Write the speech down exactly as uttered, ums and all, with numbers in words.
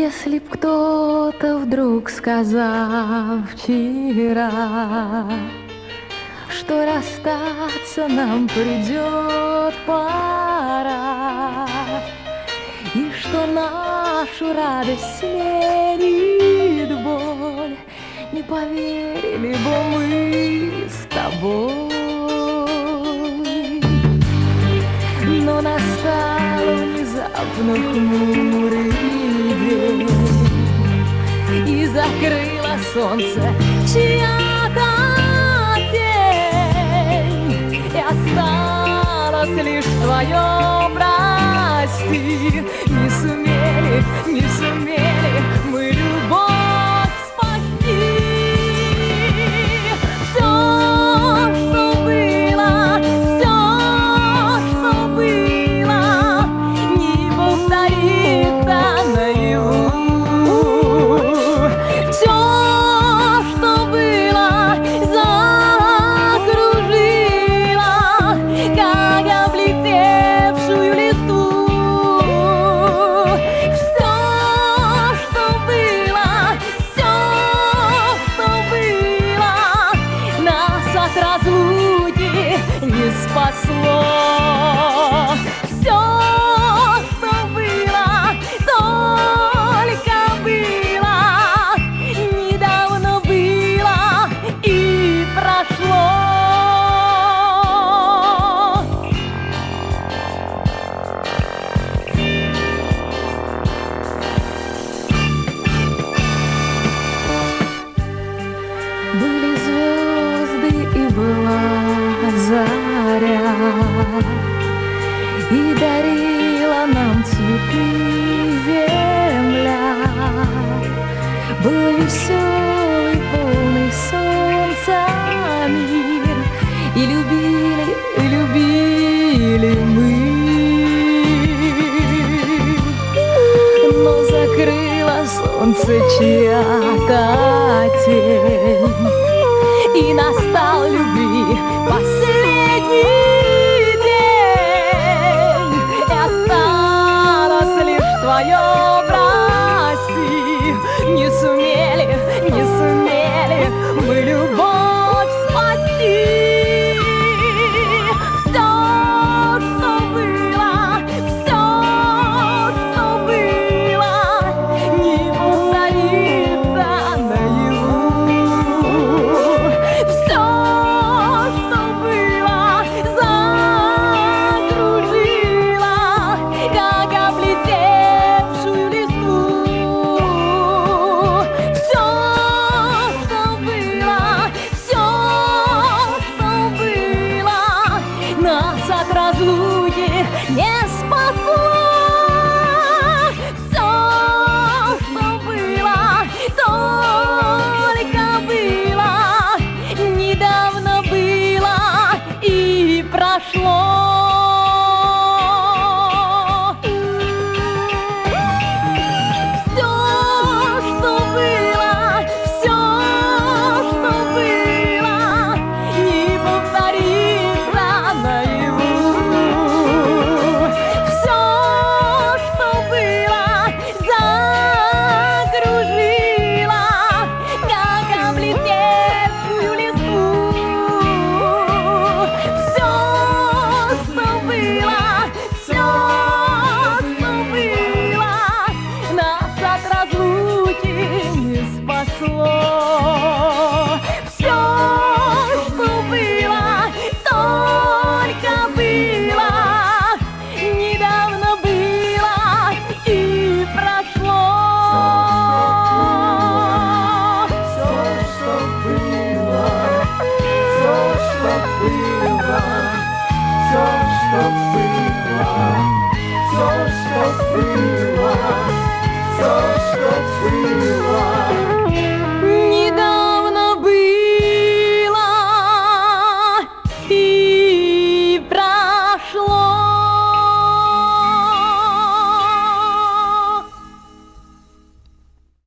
Если б кто-то вдруг сказал вчера, что расстаться нам придет пора, и что нашу радость сменит боль, не поверили бы мы с тобой. Но настал внезапно хмурый день, и закрыло солнце чья-то тень, и осталось лишь твое прости. Не сумели, не сумели мы любовь спасти. Все, что было, все, что было, не повторится наяву. Все, что было, закружило, как облетевшую листву. Все, что было, все, что было, нас от разлуки не спасло. Все, что было, только было, недавно было и прошло. Были звезды и была заря, и дарила нам цветы земля. Был веселый, полный солнца мир, и любили, и любили мы. Но закрыло солнце чья-то тень, и настал любви последний день, и осталось лишь твое прости. Не сумели, не сумели мы любить.